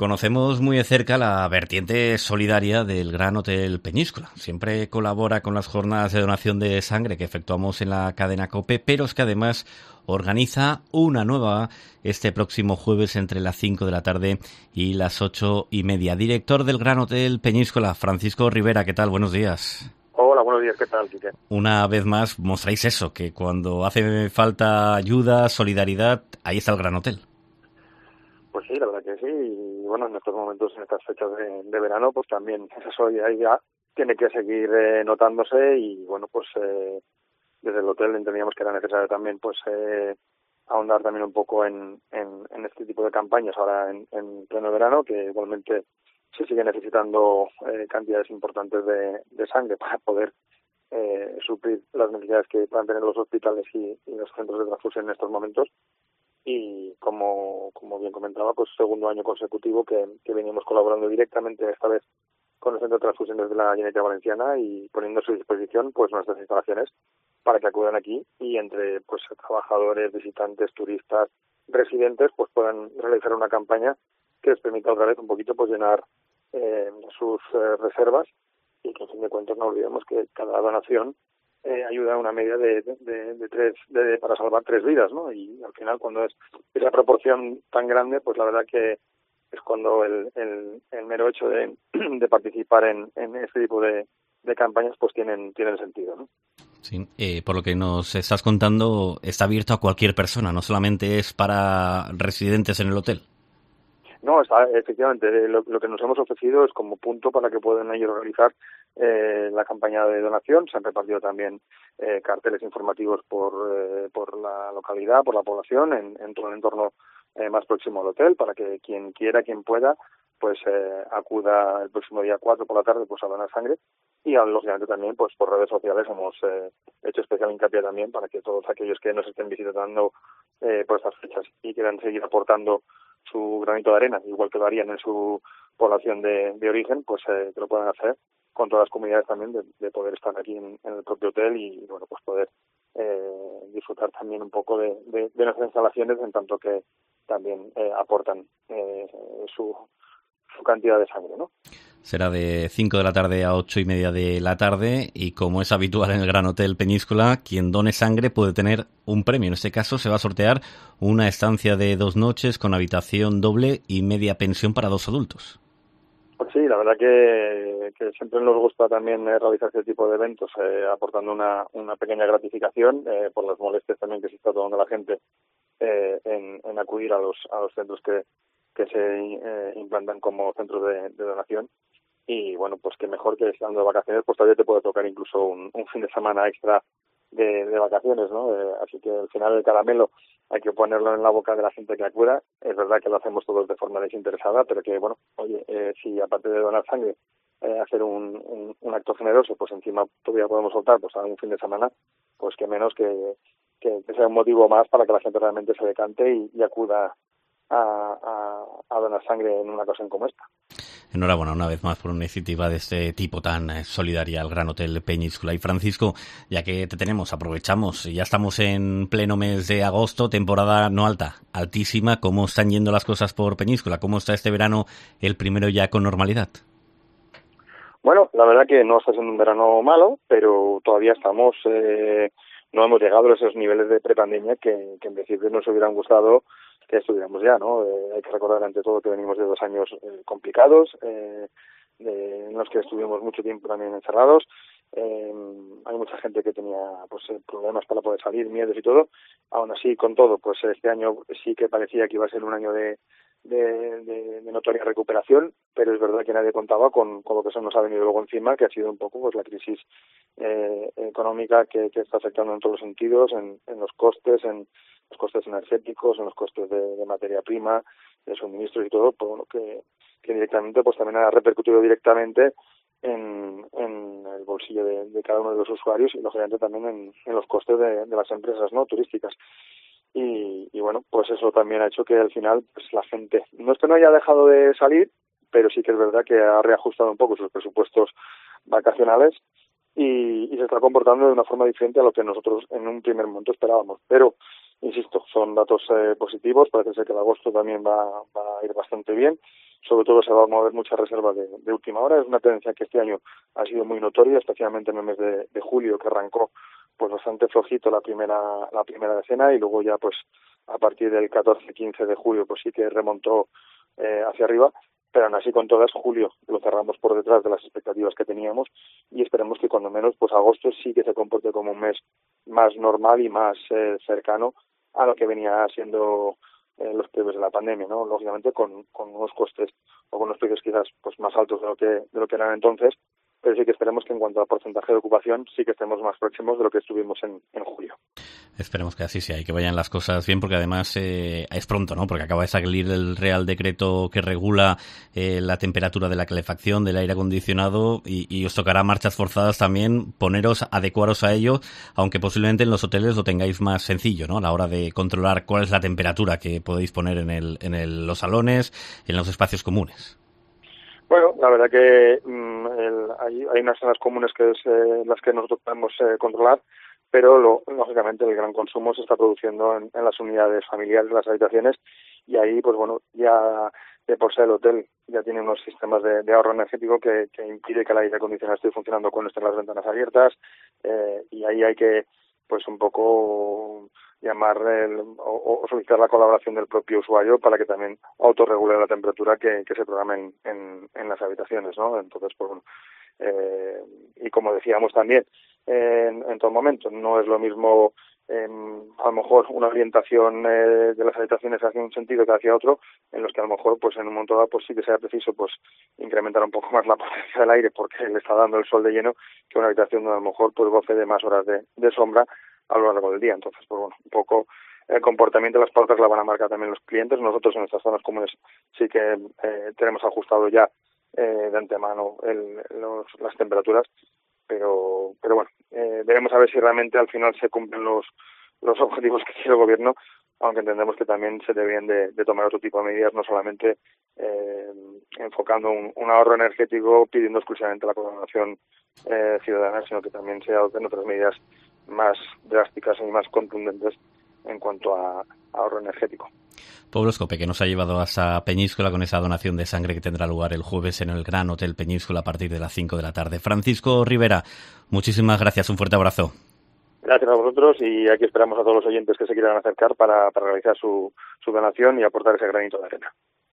Conocemos muy de cerca la vertiente solidaria del Gran Hotel Peñíscola. Siempre colabora con las jornadas de donación de sangre que efectuamos en la cadena COPE, pero es que además organiza una nueva este próximo jueves entre las 5 de la tarde y las 8:30. Director del Gran Hotel Peñíscola, Francisco Rivera, ¿qué tal? Buenos días. Hola, buenos días, ¿qué tal, Quique? Una vez más mostráis eso, que cuando hace falta ayuda, solidaridad, ahí está el Gran Hotel. Pues sí, la verdad que sí, y bueno, en estos momentos, en estas fechas de verano, pues también esa solidaridad tiene que seguir notándose y bueno, pues desde el hotel entendíamos que era necesario también pues ahondar también un poco en este tipo de campañas ahora en pleno verano, que igualmente se sigue necesitando cantidades importantes de sangre para poder suplir las necesidades que puedan tener los hospitales y los centros de transfusión en estos momentos. Y como bien comentaba, pues segundo año consecutivo que venimos colaborando directamente esta vez con el Centro de Transfusiones de la Generalitat Valenciana y poniendo a su disposición pues nuestras instalaciones para que acudan aquí y entre pues trabajadores, visitantes, turistas, residentes pues puedan realizar una campaña que les permita otra vez un poquito pues llenar sus reservas y que en fin de cuentas no olvidemos que cada donación ayuda a una media de tres para salvar 3 vidas, ¿no? Y al final cuando es esa proporción tan grande, pues la verdad que es cuando el mero hecho de participar en este tipo de campañas pues tienen sentido, ¿no? Sí, por lo que nos estás contando, está abierto a cualquier persona, no solamente es para residentes en el hotel. No, efectivamente, lo que nos hemos ofrecido es como punto para que puedan ellos realizar la campaña de donación. Se han repartido también carteles informativos por la localidad, por la población, en todo el entorno más próximo al hotel, para que quien quiera, quien pueda, pues acuda el próximo día 4 por la tarde pues a donar sangre. Y lógicamente también pues por redes sociales hemos hecho especial hincapié también para que todos aquellos que nos estén visitando por estas fechas y quieran seguir aportando su granito de arena, igual que lo harían en su población de origen, pues que lo puedan hacer con todas las comunidades también de poder estar aquí en el propio hotel y bueno, pues poder disfrutar también un poco de nuestras instalaciones en tanto que también aportan su cantidad de sangre, ¿no? Será de 5 de la tarde a 8:30 de la tarde y como es habitual en el Gran Hotel Peñíscola, quien done sangre puede tener un premio. En este caso se va a sortear una estancia de 2 noches con habitación doble y media pensión para 2 adultos. Pues sí, la verdad que siempre nos gusta también realizar este tipo de eventos aportando una pequeña gratificación por las molestias también que se está tomando la gente en acudir a los centros que se implantan como centros de donación. Y bueno, pues que mejor que estando de vacaciones, pues todavía te puede tocar incluso un fin de semana extra de vacaciones, ¿no? Así que al final el caramelo hay que ponerlo en la boca de la gente que acuda. Es verdad que lo hacemos todos de forma desinteresada, pero que bueno, oye, si aparte de donar sangre, hacer un acto generoso, pues encima todavía podemos soltar pues a un fin de semana, pues que menos que sea un motivo más para que la gente realmente se decante y acuda a donar sangre en una ocasión como esta. Enhorabuena una vez más por una iniciativa de este tipo tan solidaria al Gran Hotel Peñíscola. Y Francisco, ya que te tenemos, aprovechamos, ya estamos en pleno mes de agosto, temporada no alta, altísima. ¿Cómo están yendo las cosas por Peñíscola? ¿Cómo está este verano, el primero ya con normalidad? Bueno, la verdad que no está siendo un verano malo, pero todavía estamos, no hemos llegado a esos niveles de prepandemia que en principio nos hubieran gustado que estuviéramos ya, ¿no? Hay que recordar ante todo que venimos de 2 años complicados, en los que estuvimos mucho tiempo también encerrados. Hay mucha gente que tenía pues problemas para poder salir, miedos y todo. Aún así, con todo, pues este año sí que parecía que iba a ser un año de notoria recuperación, pero es verdad que nadie contaba con lo que se nos ha venido luego encima, que ha sido un poco pues la crisis económica que está afectando en todos los sentidos, en los costes energéticos, en los costes de materia prima, de suministros y todo, pues bueno, que directamente pues también ha repercutido directamente en el bolsillo de cada uno de los usuarios y lógicamente también en los costes de las empresas no turísticas. Y bueno, pues eso también ha hecho que al final pues la gente, no es que no haya dejado de salir, pero sí que es verdad que ha reajustado un poco sus presupuestos vacacionales y se está comportando de una forma diferente a lo que nosotros en un primer momento esperábamos. Pero, insisto, son datos positivos, parece ser que el agosto también va a ir bastante bien sobre todo se va a mover mucha reserva de última hora. Es una tendencia que este año ha sido muy notoria, especialmente en el mes de julio, que arrancó pues bastante flojito la primera decena, y luego ya pues a partir del 14-15 de julio pues sí que remontó hacia arriba, pero aún así con todas julio lo cerramos por detrás de las expectativas que teníamos, y esperemos que cuando menos pues agosto sí que se comporte como un mes más normal y más cercano a lo que venía siendo los previos de la pandemia, ¿no? Lógicamente con unos costes o con unos precios quizás pues más altos de lo que eran entonces, pero sí que esperemos que en cuanto a porcentaje de ocupación sí que estemos más próximos de lo que estuvimos en julio. Esperemos que así sea y que vayan las cosas bien, porque además es pronto, ¿no? Porque acaba de salir el Real Decreto que regula la temperatura de la calefacción, del aire acondicionado, y os tocará marchas forzadas también, adecuaros a ello, aunque posiblemente en los hoteles lo tengáis más sencillo, ¿no? A la hora de controlar cuál es la temperatura que podéis poner en los salones, en los espacios comunes. Bueno, la verdad que hay unas zonas comunes que es las que nosotros podemos controlar, pero lógicamente el gran consumo se está produciendo en las unidades familiares, en las habitaciones, y ahí pues bueno, ya de por sí el hotel ya tiene unos sistemas de ahorro energético que impide que el aire acondicionado esté funcionando cuando estén las ventanas abiertas, y ahí hay que pues un poco llamar o solicitar la colaboración del propio usuario para que también autorregule la temperatura que se programa en las habitaciones, ¿no? Entonces, pues bueno, y como decíamos también en todo momento, no es lo mismo a lo mejor una orientación de las habitaciones hacia un sentido que hacia otro, en los que a lo mejor pues en un momento dado pues sí que sea preciso pues incrementar un poco más la potencia del aire porque le está dando el sol de lleno, que una habitación donde a lo mejor pues goce de más horas de sombra a lo largo del día. Entonces, pues bueno, un poco el comportamiento de las pautas la van a marcar también los clientes. Nosotros en nuestras zonas comunes sí que tenemos ajustado ya de antemano las temperaturas, pero bueno, veremos a ver si realmente al final se cumplen los objetivos que quiere el gobierno, aunque entendemos que también se deberían de tomar otro tipo de medidas, no solamente enfocando un ahorro energético pidiendo exclusivamente la colaboración ciudadana, sino que también se adopten otras medidas más drásticas y más contundentes en cuanto a ahorro energético. Pablo Escope, que nos ha llevado hasta Peñíscola con esa donación de sangre que tendrá lugar el jueves en el Gran Hotel Peñíscola a partir de las 5 de la tarde. Francisco Rivera, muchísimas gracias, un fuerte abrazo. Gracias a vosotros, y aquí esperamos a todos los oyentes que se quieran acercar para realizar su donación y aportar ese granito de arena.